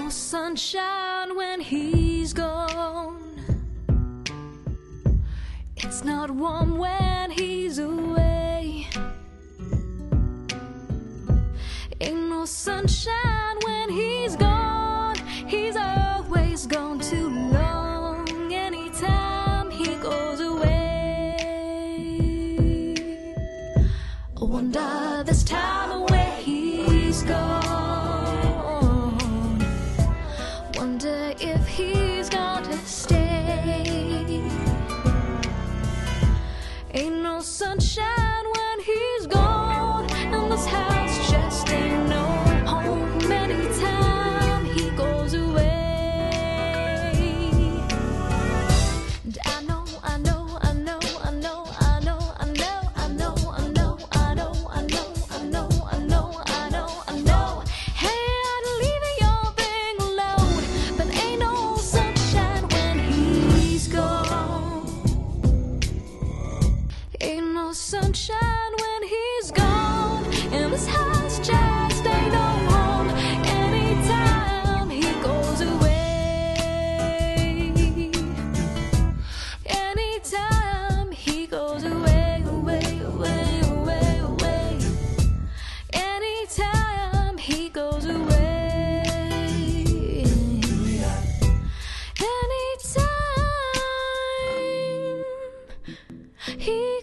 no sunshine when he's gone. It's not warm when he's away. Ain't no sunshine when he's gone. He's always gone too long. Anytime he goes away, I wonder this time where he's gone. Wonder if he's gonna stay. Ain't no sunshine when he's gone, and this house just ain't no home anytime he goes away. And I know, I know, I know, I know, I know, I know, I know, I know, I know, I know, I know, I know, I know, I know. Hey, I'd leave your thing alone, but ain't no sunshine when he's gone. Ain't no sunshine when he's gone, and this house just ain't no home anytime he goes away. Anytime he goes away, away, away, away, away. Anytime he goes away. Anytime he